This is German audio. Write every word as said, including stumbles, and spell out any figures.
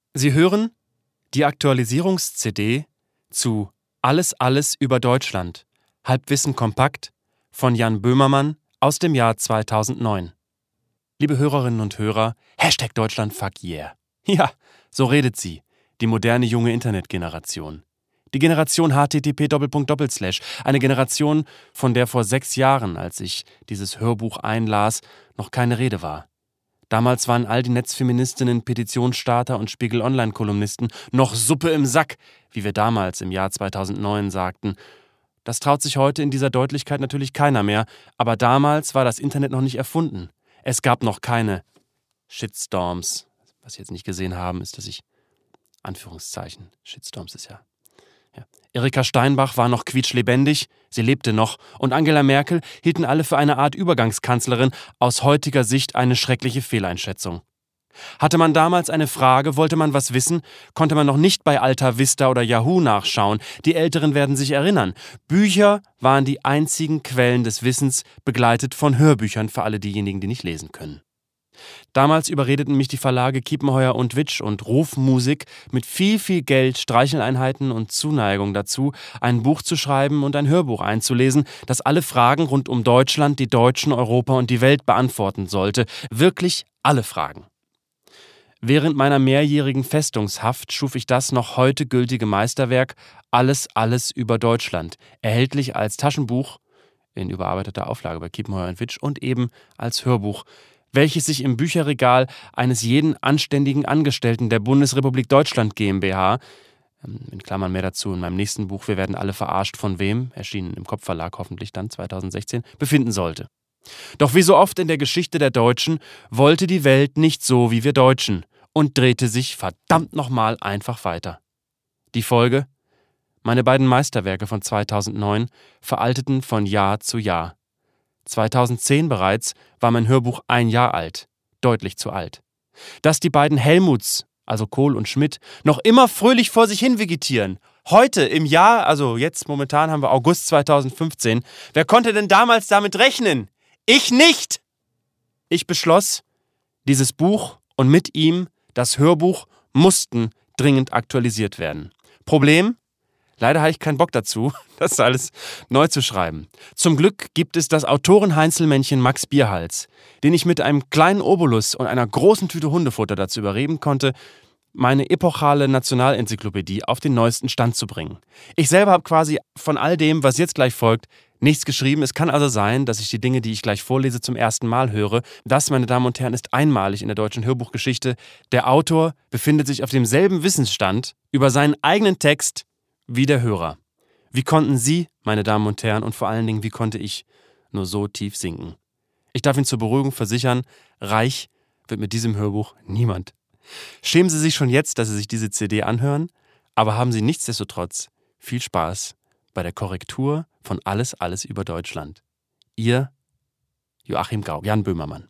Sie hören die Aktualisierungs-C D zu Alles alles über Deutschland. Halbwissen kompakt von Jan Böhmermann aus dem Jahr zweitausendneun. Liebe Hörerinnen und Hörer, Hashtag Deutschlandfuck yeah. Ja, so redet sie, die moderne junge Internetgeneration. Die Generation H T T P Doppelpunkt Doppelslash, eine Generation, von der vor sechs Jahren, als ich dieses Hörbuch einlas, noch keine Rede war. Damals waren all die Netzfeministinnen, Petitionsstarter und Spiegel-Online-Kolumnisten noch Suppe im Sack, wie wir damals im Jahr zweitausendneun sagten. Das traut sich heute in dieser Deutlichkeit natürlich keiner mehr, aber damals war das Internet noch nicht erfunden. Es gab noch keine Shitstorms. Was Sie jetzt nicht gesehen haben, ist, dass ich Anführungszeichen, Shitstorms ist ja... Ja. Erika Steinbach war noch quietschlebendig, sie lebte noch, und Angela Merkel hielten alle für eine Art Übergangskanzlerin, aus heutiger Sicht eine schreckliche Fehleinschätzung. Hatte man damals eine Frage, wollte man was wissen, konnte man noch nicht bei Alta Vista oder Yahoo nachschauen. Die Älteren werden sich erinnern. Bücher waren die einzigen Quellen des Wissens, begleitet von Hörbüchern für alle diejenigen, die nicht lesen können. Damals überredeten mich die Verlage Kiepenheuer und Witsch und Rufmusik mit viel, viel Geld, Streicheleinheiten und Zuneigung dazu, ein Buch zu schreiben und ein Hörbuch einzulesen, das alle Fragen rund um Deutschland, die Deutschen, Europa und die Welt beantworten sollte. Wirklich alle Fragen. Während meiner mehrjährigen Festungshaft schuf ich das noch heute gültige Meisterwerk Alles, alles über Deutschland, erhältlich als Taschenbuch in überarbeiteter Auflage bei Kiepenheuer und Witsch und eben als Hörbuch, welches sich im Bücherregal eines jeden anständigen Angestellten der Bundesrepublik Deutschland GmbH, in Klammern mehr dazu in meinem nächsten Buch Wir werden alle verarscht von wem, erschienen im Kopfverlag hoffentlich dann zweitausendsechzehn, befinden sollte. Doch wie so oft in der Geschichte der Deutschen wollte die Welt nicht so wie wir Deutschen und drehte sich verdammt nochmal einfach weiter. Die Folge? Meine beiden Meisterwerke von zweitausendneun veralteten von Jahr zu Jahr. zweitausendzehn bereits war mein Hörbuch ein Jahr alt, deutlich zu alt. Dass die beiden Helmuts, also Kohl und Schmidt, noch immer fröhlich vor sich hin vegetieren. Heute im Jahr, also jetzt momentan haben wir August zweitausendfünfzehn, wer konnte denn damals damit rechnen? Ich nicht! Ich beschloss, dieses Buch und mit ihm das Hörbuch mussten dringend aktualisiert werden. Problem? Leider habe ich keinen Bock dazu, das alles neu zu schreiben. Zum Glück gibt es das Autorenheinzelmännchen Max Bierhals, den ich mit einem kleinen Obolus und einer großen Tüte Hundefutter dazu überreden konnte, meine epochale Nationalenzyklopädie auf den neuesten Stand zu bringen. Ich selber habe quasi von all dem, was jetzt gleich folgt, nichts geschrieben. Es kann also sein, dass ich die Dinge, die ich gleich vorlese, zum ersten Mal höre. Das, meine Damen und Herren, ist einmalig in der deutschen Hörbuchgeschichte. Der Autor befindet sich auf demselben Wissensstand über seinen eigenen Text wie der Hörer. Wie konnten Sie, meine Damen und Herren, und vor allen Dingen, wie konnte ich nur so tief sinken? Ich darf Ihnen zur Beruhigung versichern, reich wird mit diesem Hörbuch niemand. Schämen Sie sich schon jetzt, dass Sie sich diese C D anhören, aber haben Sie nichtsdestotrotz viel Spaß bei der Korrektur von Alles, alles über Deutschland. Ihr Joachim Gauck, Jan Böhmermann.